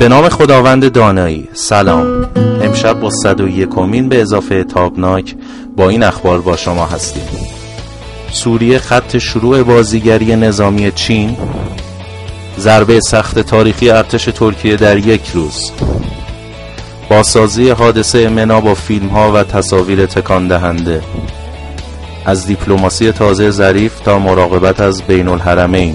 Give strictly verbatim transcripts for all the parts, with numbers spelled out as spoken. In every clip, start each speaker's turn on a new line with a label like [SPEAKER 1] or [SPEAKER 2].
[SPEAKER 1] به نام خداوند دانایی. سلام. امشب با صد و یکمین به اضافه تابناک با این اخبار با شما هستیم. سوریه خط شروع بازیگری نظامی چین، ضربه سخت تاریخی ارتش ترکیه در یک روز، بازسازی حادثه منا با فیلم ها و تصاویر تکان دهنده، از دیپلماسی تازه ظریف تا مراقبت از بین الحرمین.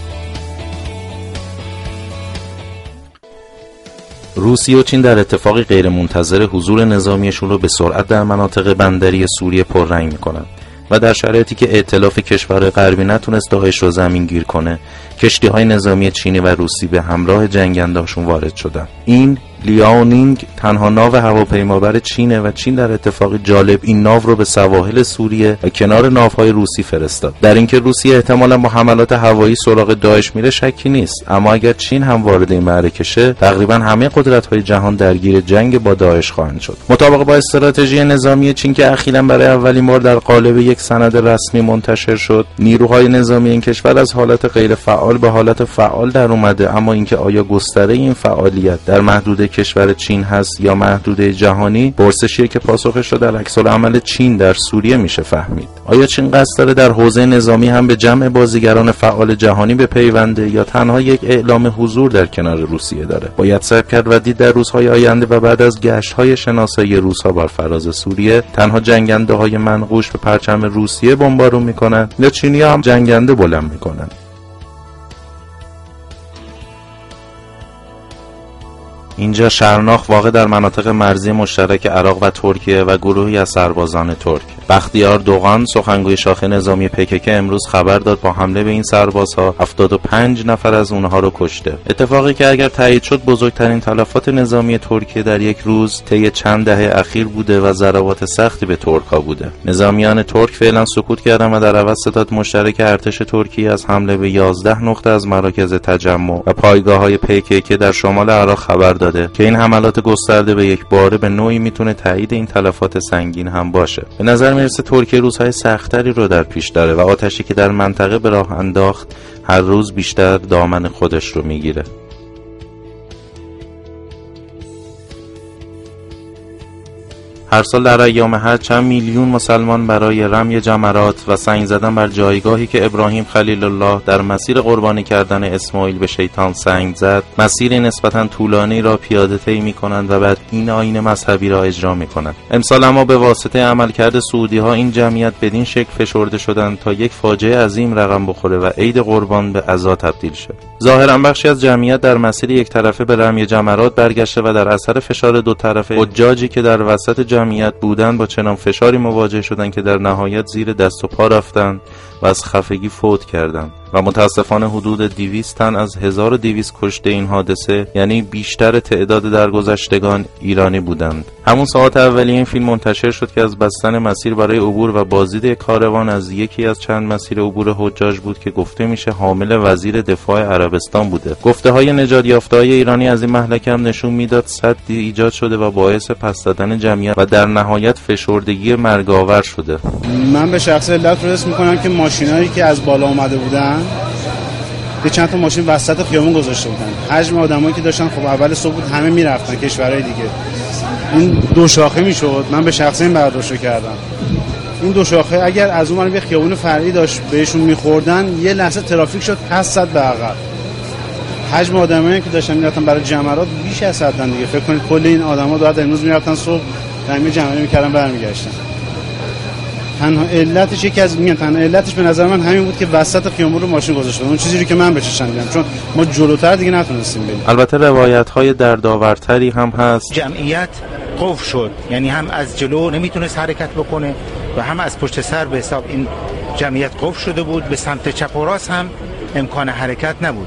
[SPEAKER 1] روسیه و چین در اتفاقی غیر منتظر حضور نظامیشون رو به سرعت در مناطق بندری سوریه پررنگ میکنن و در شرایطی که ائتلاف کشورهای غربی نتونست داعش رو زمین گیر کنه، کشتی‌های نظامی چینی و روسی به همراه جنگنده‌هاشون وارد شدن. این لیاونینگ تنها ناو هواپیمابر چینه و چین در اتفاقی جالب این ناو رو به سواحل سوریه و کنار ناوهای روسی فرستاد. در اینکه روسیه احتمالاً با حملات هوایی سراغ داعش میره شکی نیست، اما اگر چین هم وارد این معرکه شه، تقریباً همه قدرت‌های جهان درگیر جنگ با داعش خواهند شد. مطابق با استراتژی نظامی چین که اخیراً برای اولین بار در قالب یک سند رسمی منتشر شد، نیروهای نظامی این کشور از حالت غیر فعال به حالت فعال در اومده، اما اینکه آیا گستره این فعالیت در محدوده کشور چین هست یا محدوده جهانی، پرسشیه که پاسخش رو در عکس‌العمل چین در سوریه میشه فهمید. آیا چین قصد داره در حوزه نظامی هم به جمع بازیگران فعال جهانی بپیونده یا تنها یک اعلام حضور در کنار روسیه داره؟ باید صبر کرد و دید در روزهای آینده و بعد از گشت‌های شناسایی روس‌ها بر فراز سوریه تنها جنگنده‌های منقوش به پرچم روسیه بمبارون میکنن یا چینی‌ها هم جنگنده بلند میکنن. اینجا شرناخ واقع در مناطق مرزی مشترک عراق و ترکیه و گروهی از سربازان ترک. بختیار دوغان سخنگوی شاخه نظامی پکک امروز خبر داد با حمله به این سربازها هفتاد و پنج نفر از اونها رو کشته. اتفاقی که اگر تایید شد بزرگترین تلفات نظامی ترکیه در یک روز طی چند دهه اخیر بوده و ضربات سختی به ترک‌ها بوده. نظامیان ترک فعلا سکوت کردند و در عوض ستاد مشترک ارتش ترکیه از حمله به یازده نقطه از مراکز تجمع و پایگاه‌های پکک در شمال عراق خبر داد که این حملات گسترده به یک باره به نوعی میتونه تایید این تلفات سنگین هم باشه. به نظر میرسه ترکیه روزهای سختری رو در پیش داره و آتشی که در منطقه به راه انداخت هر روز بیشتر دامن خودش رو میگیره. هر سال در ایام حج چند میلیون مسلمان برای رمی جمرات و سنگ زدن بر جایگاهی که ابراهیم خلیل الله در مسیر قربانی کردن اسماعیل به شیطان سنگ زد، مسیری نسبتاً طولانی را پیاده طی می‌کنند و بعد این آیین مذهبی را اجرا می‌کنند. امسال اما به واسطه عملکرد سعودی‌ها این جمعیت بدین شکل فشرده شدند تا یک فاجعه عظیم رقم بخوره و عید قربان به عزا تبدیل شه. ظاهراً بخشی از جمعیت در مسیر یک طرفه به رمی جمرات برگشته و در اثر فشار دو طرفه حجاجی که در وسط جمعیت بودن با چنان فشاری مواجه شدند که در نهایت زیر دست و پا رفتند و از خفگی فوت کردند و متاسفانه حدود دویست تن از هزار و دویست کشته این حادثه، یعنی بیشتر تعداد درگذشتگان، ایرانی بودند. همون ساعت اولیه این فیلم منتشر شد که از بستن مسیر برای عبور و بازدید کاروان از یکی از چند مسیر عبور حجاج بود که گفته میشه حامل وزیر دفاع عربستان بوده. گفته های نجات یافته‌های ایرانی از این مهلک هم نشون میداد سدی ایجاد شده و باعث پس دادن جمعیت و در نهایت فشردگی مرگاور شده.
[SPEAKER 2] من به شخص علت رس میکنم که ماشینایی که از بالا اومده بودن یه چند تا ماشین وسط خیابون گذاشته بودن. حجم آدمایی که داشتن خب اول صبح بود همه میرفتن کشورهای دیگه. این دو شاخه میشد. من به شخصه این برداشت کردم. این دو شاخه اگر از اون یه خیابون فرعی داشت بهشون میخوردن یه لحظه ترافیک شد پس صد به عقب. حجم آدمایی که داشتن میرفتن برای جمرات بیش از صد دیگه. فکر کنید کل این آدما دو امروز میرفتن صبح همین جمعی میکردن برمیگشتن. تنها علتش یکی از میگن تنها علتش به نظر من همین بود که وسط خیابون رو ماشین گذاشته. اون چیزی رو که من به چشم دیدم، چون ما جلوتر دیگه نتونستیم بریم.
[SPEAKER 1] البته روایت‌های دردآورتری هم هست.
[SPEAKER 3] جمعیت قفل شد، یعنی هم از جلو نمیتونست حرکت بکنه و هم از پشت سر به حساب این جمعیت قفل شده بود. به سمت چپ و راست هم امکان حرکت نبود.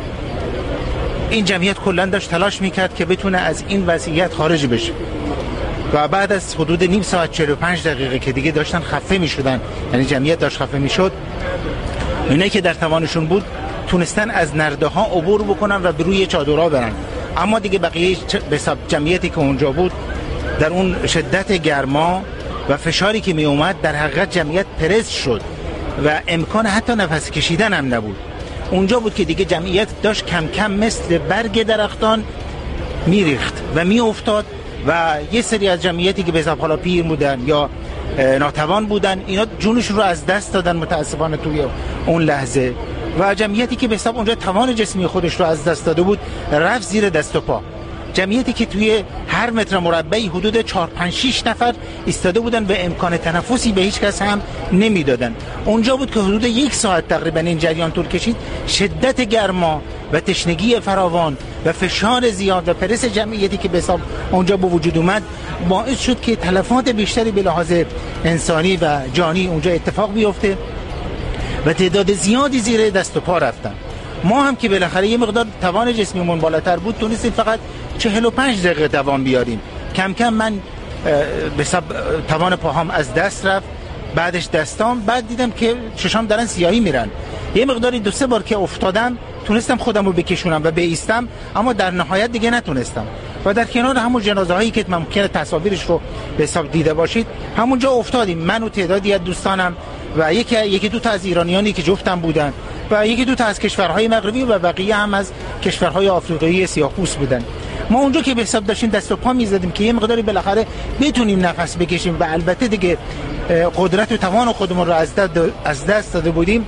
[SPEAKER 3] این جمعیت کلا داشت تلاش میکرد که بتونه از این وضعیت خارج بشه و بعد از حدود نیم ساعت چهل و پنج دقیقه که دیگه داشتن خفه میشدن، یعنی جمعیت داشت خفه میشد، اینایی که در توانشون بود تونستن از نرده ها عبور بکنن و به روی چادرها برن. اما دیگه بقیه به حساب جمعیتی که اونجا بود در اون شدت گرما و فشاری که می اومد در حقیقت جمعیت پرز شد و امکان حتی نفس کشیدن هم نبود. اونجا بود که دیگه جمعیت داشت کم کم مثل برگ درختان میریخت و میافتاد و یه سری از جمعیتی که به حساب حالا پیر بودن یا ناتوان بودن اینا جونشون رو از دست دادن متاسفانه توی اون لحظه و جمعیتی که به حساب اونجا توان جسمی خودش رو از دست داده بود رفت زیر دست و پا. جمعیتی که توی هر متر مربعی حدود چهار پنج شش نفر ایستاده بودن و امکان تنفسی به هیچ کس هم نمیدادن. اونجا بود که حدود یک ساعت تقریبا این جریان طول کشید. شدت گرما و تشنگی فراوان و فشار زیاد و پرس جمعیتی که به حساب اونجا به وجود اومد باعث شد که تلفات بیشتری به لحاظ انسانی و جانی اونجا اتفاق بیفته و تعداد زیادی زیر دست و پا رفتن. ما هم که بالاخره یه مقدار توان جسمیمون بالاتر بود تونستیم فقط چهل و پنج دقیقه دوام بیاریم. کم کم من به حساب توان پاهام از دست رفت، بعدش دستام، بعد دیدم که چشام دارن سیاهی میرن. یه مقداری دو سه بار که افتادم تونستم خودم رو بکشونم و بایستم، اما در نهایت دیگه نتونستم و در کنار همون جنازه هایی که ممکنه تصاویرش رو به حساب دیده باشید همونجا افتادیم، من و تعدادی از دوستانم و یکی یکی دو تا از ایرانیانی که جفتم بودن و یکی دو تا از کشورهای مغربی و بقیه هم از کشورهای آفریقایی سیاه‌پوست بودن. ما اونجا که به حساب داشتیم دست و پا می‌زدیم که یه مقداری بالاخره بتونیم نفس بکشیم و البته دیگه قدرت و توان خودمون رو از دست از دست داده بودیم،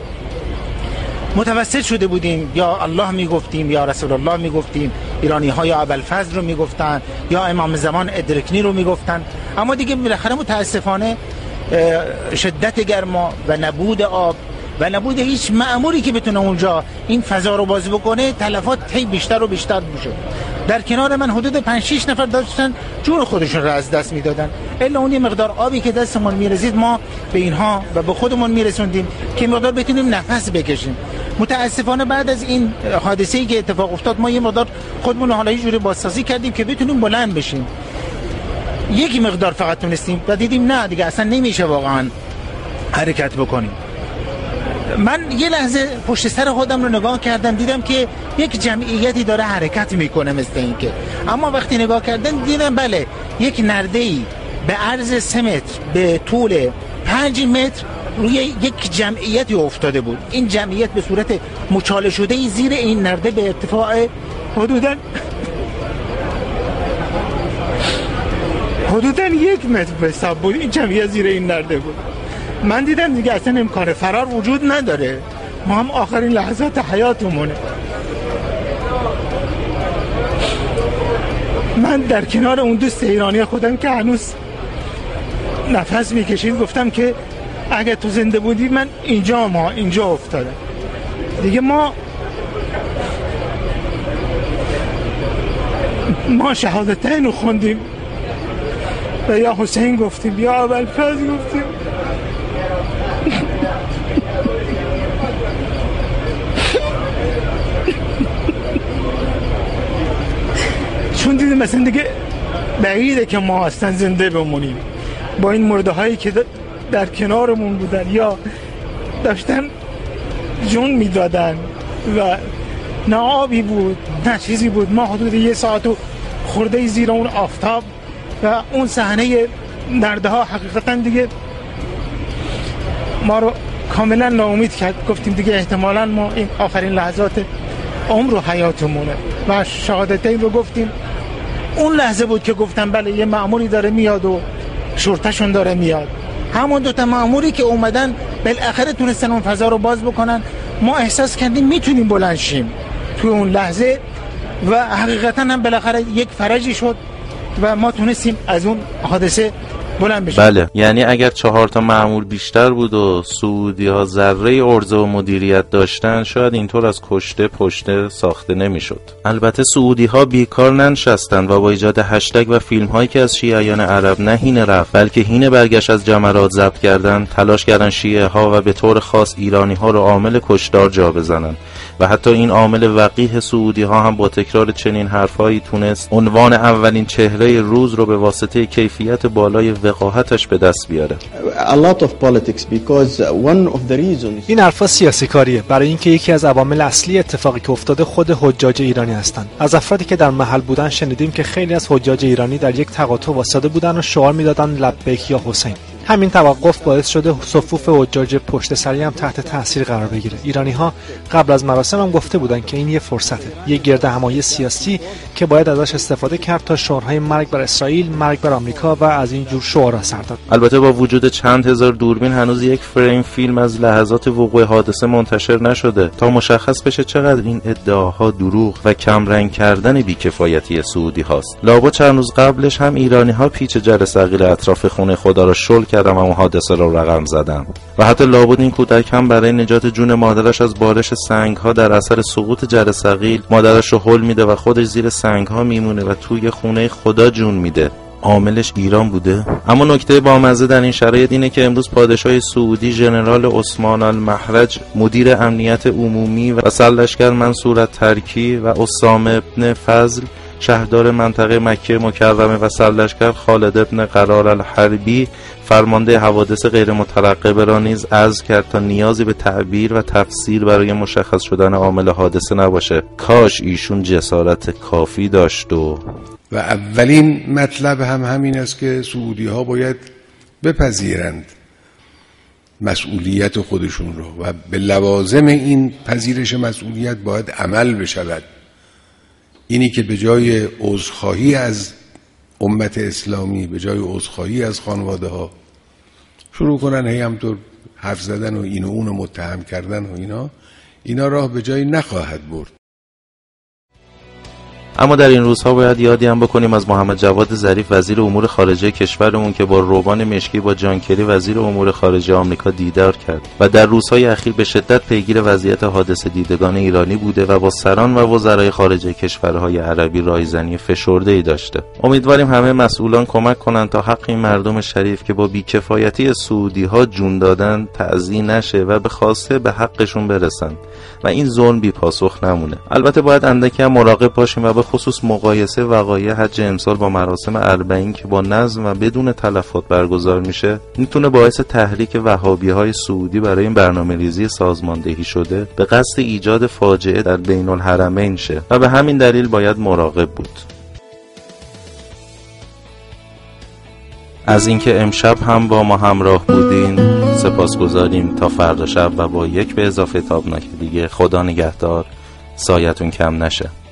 [SPEAKER 3] متوسل شده بودیم، یا الله میگفتیم یا رسول الله میگفتیم، ایرانی ها یا ابوالفضل رو میگفتن یا امام زمان ادرکنی رو میگفتن، اما دیگه بالاخره متاسفانه شدت گرما و نبود آب و نبود هیچ مأموری که بتونه اونجا این فضا رو باز بکنه تلفات هی بیشتر و بیشتر میشه. در کنار من حدود پنج شش نفر داشتن جون خودشون رو از دست میدادن، الا اون یه مقدار آبی که دستمون میرسید ما به اینها و به خودمون میرسوندیم که مقدار بتونیم نفس بکشیم. متاسفانه بعد از این حادثه‌ای که اتفاق افتاد ما یه مقدار خودمون حالا یه جوری بازسازی کردیم که بتونیم بلند بشیم. یک مقدار فقط تونستیم و دیدیم نه دیگه اصلا نمیشه واقعا حرکت بکنیم. من یه لحظه پشت سر خودم رو نگاه کردم، دیدم که یک جمعیتی داره حرکت میکنه مثل این که، اما وقتی نگاه کردم دیدم بله یک نرده‌ای به عرض سه متر به طول پنج متر روی یک جمعیتی افتاده بود. این جمعیت به صورت مچاله شده زیر این نرده به ارتفاع حدوداً حدوداً یک متر به حساب بود. این جمعیت زیر این نرده بود. من دیدم دیگه اصلا امکان فرار وجود نداره، ما هم آخرین لحظات حیاتمونه. من در کنار اون دوست ایرانی خودم که هنوز نفس میکشید گفتم که اگه تو زنده بودی من اینجا ما اینجا افتادم دیگه. ما ما شهادتین رو خوندیم و یا حسین گفتیم یا ابوالفضل گفتیم. چون دیدیم مثلا دیگه بعیده که ما اصلا زنده بمونیم با این مرده هایی که در کنارمون بودن یا داشتن جون میدادن و نه آبی بود نه چیزی بود. ما حدود یه ساعت و خورده زیر اون آفتاب و اون صحنه نرده ها حقیقتا دیگه ما رو کاملا ناامید کرد. گفتیم دیگه احتمالا ما این آخرین لحظات عمر و حیاتمونه و شهادتین رو گفتیم. اون لحظه بود که گفتم بله یه مأموری داره میاد و شرطه‌شون داره میاد. همون دوتا مأموری که اومدن بالاخره تونستن اون فضا رو باز بکنن. ما احساس کردیم میتونیم بلند شیم توی اون لحظه و حقیقتا هم بالاخره یک فرجی شد و ما تونستیم از اون حادثه بلند بشیم.
[SPEAKER 1] بله، یعنی اگر چهار تا مأمور بیشتر بود و سعودی ها ذره عرضه و مدیریت داشتن شاید اینطور از کشته پشته ساخته نمیشد. البته سعودی ها بیکار ننشستن و با ایجاد هشتگ و فیلم هایی که از شیعیان عرب نه هین رفت بلکه هین برگشت از جمرات ضبط کردن تلاش کردن شیعه ها و به طور خاص ایرانی ها رو عامل کشدار جا بزنن و حتی این عامل وقیح سعودی ها هم با تکرار چنین حرفایی تونست عنوان اولین چهره روز رو به واسطه کیفیت بالای وقاحتش به دست بیاره.
[SPEAKER 4] A lot of politics because one of the reasons
[SPEAKER 5] این حرفا سیاسی کاریه برای اینکه یکی از عوامل اصلی اتفاقی که افتاده خود حجاج ایرانی هستند. از افرادی که در محل بودن شنیدیم که خیلی از حجاج ایرانی در یک تقاطع واسطه بودن و شعار میدادن لبیک یا حسین. همین توقف باعث شده صفوف حجاج پشت سری هم تحت تاثیر قرار بگیره. ایرانی‌ها قبل از مراسم هم گفته بودن که این یه فرصته، یه گرد همایی سیاسی که باید ازش استفاده کرد تا شعارهای مرگ بر اسرائیل، مرگ بر آمریکا و از این جور شعارها سر داد.
[SPEAKER 1] البته با وجود چند هزار دوربین هنوز یک فریم فیلم از لحظات وقوع حادثه منتشر نشده تا مشخص بشه چقدر این ادعاها دروغ و کمرنگ کردن بیکفایتی سعودی هاست. لابد چند روز قبلش هم ایرانی‌ها پیچ جرثقیل اطراف خونه خدا را شل کردن و اون حادثه را رقم زدن و حتی لابد این کودک هم برای نجات جون مادرش از بارش سنگ‌ها در اثر سقوط جرثقیل مادرش رو هل میده و خودش زیر سنگ‌ها میمونه و توی خونه خدا جون میده. عاملش ایران بوده؟ اما نکته بامزه در این شرایط اینه که امروز پادشاه سعودی ژنرال عثمان المهرج، مدیر امنیت عمومی و سرلشکر منصور الترکی و اسامه ابن فضل، شهردار منطقه مکه مکرمه و سرلشکر خالد ابن قرار الحربی، فرمانده حوادث غیر مترقبه را نیز عرض کرد تا نیازی به تعبیر و تفسیر برای مشخص شدن عامل حادثه نباشه. کاش ایشون جسارت کافی داشت. و
[SPEAKER 6] و اولین مطلب هم همین است که سعودی ها باید بپذیرند مسئولیت خودشون رو و به لوازم این پذیرش مسئولیت باید عمل بشود. اینی که به جای عذرخواهی از امت اسلامی، به جای عذرخواهی از خانواده ها شروع کنن هی همطور حرف زدن و این و اون رو متهم کردن و اینا اینا راه به جای نخواهد برد.
[SPEAKER 1] اما در این روزها باید یادی هم بکنیم از محمد جواد ظریف وزیر امور خارجه کشورمون که با روبان مشکی با جان کری وزیر امور خارجه آمریکا دیدار کرد و در روزهای اخیر به شدت پیگیر وضعیت حادثه دیدگان ایرانی بوده و با سران و وزرای خارجه کشورهای عربی رایزنی فشرده‌ای داشته. امیدواریم همه مسئولان کمک کنند تا حق این مردم شریف که با بیکفایتی سعودی‌ها جون دادن تعزیه نشه و به خواسته به حقشون برسن و این ظلم بی پاسخ نمونه. البته باید اندکی هم مراقب باشیم و به خصوص مقایسه وقایع حج امسال با مراسم اربعین که با نظم و بدون تلفات برگزار میشه میتونه باعث تحریک وهابی‌های سعودی برای این برنامه‌ریزی سازماندهی شده به قصد ایجاد فاجعه در بین الحرمین شه و به همین دلیل باید مراقب بود. از اینکه امشب هم با ما همراه بودین سپاسگزاریم. تا فردا شب و با یک به اضافه تابناک دیگه، خدا نگهدار، سایتون کم نشه.